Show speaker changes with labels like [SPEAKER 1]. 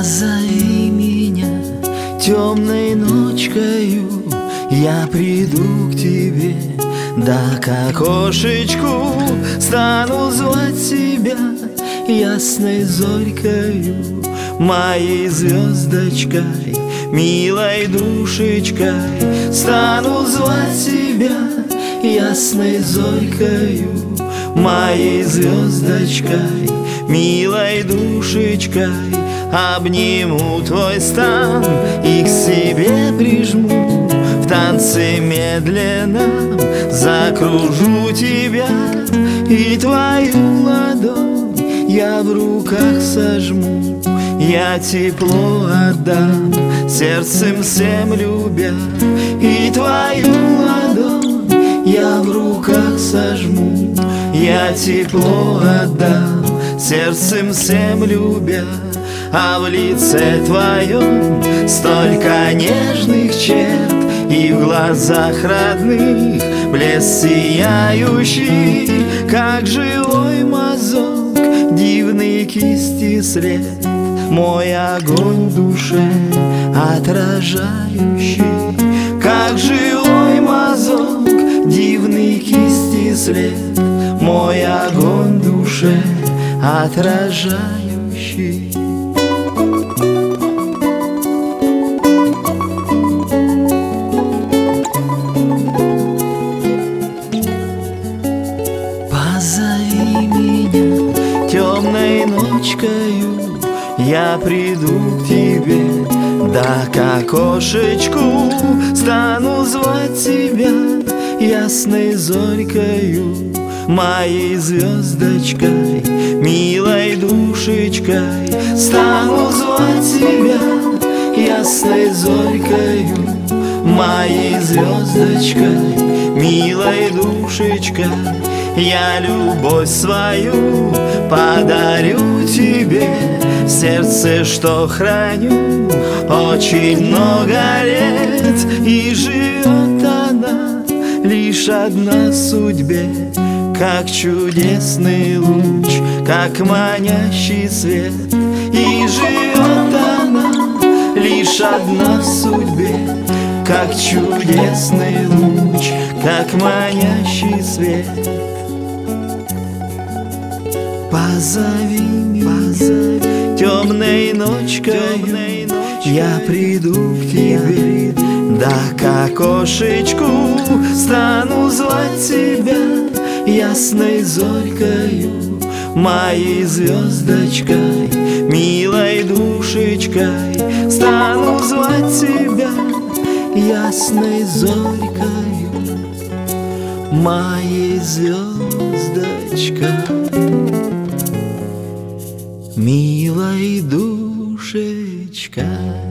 [SPEAKER 1] Позови меня темной ночкою, я приду к тебе, да к окошечку стану звать тебя ясной зорькою, моей звездочкой, милой душечкой. Стану звать тебя ясной зорькою, моей звездочкой, милой душечкой. Обниму твой стан и к себе прижму, в танце медленном закружу тебя, и твою ладонь я в руках сожму. Я тепло отдам, сердцем всем любя, и твою ладонь я в руках сожму. Я тепло отдам, сердцем всем любя, а в лице твоем столько нежных черт, и в глазах родных блеск сияющий, как живой мазок, дивный кисти след, мой огонь в душе отражающий, как живой мазок, дивный кисти след, мой огонь в душе отражающий. Позови меня темной ночкою, я приду к тебе, да к окошечку стану звать тебя ясной зорькою, моей звездочкой, милой душечкой. Стану звать тебя ясной зорькою, моей звездочкой, милой душечкой. Я любовь свою подарю тебе, в сердце, что храню очень много лет, и живет она лишь одна в судьбе, как чудесный луч, как манящий свет. И живет она лишь одна в судьбе, как чудесный луч, как манящий свет. Позови меня темной ночкой, я приду к тебе, да к окошечку стану звать тебя ясной зорькою, моей звездочкой, милой душечкой. Стану звать тебя ясной зорькою, моей звездочкой, милой душечкой.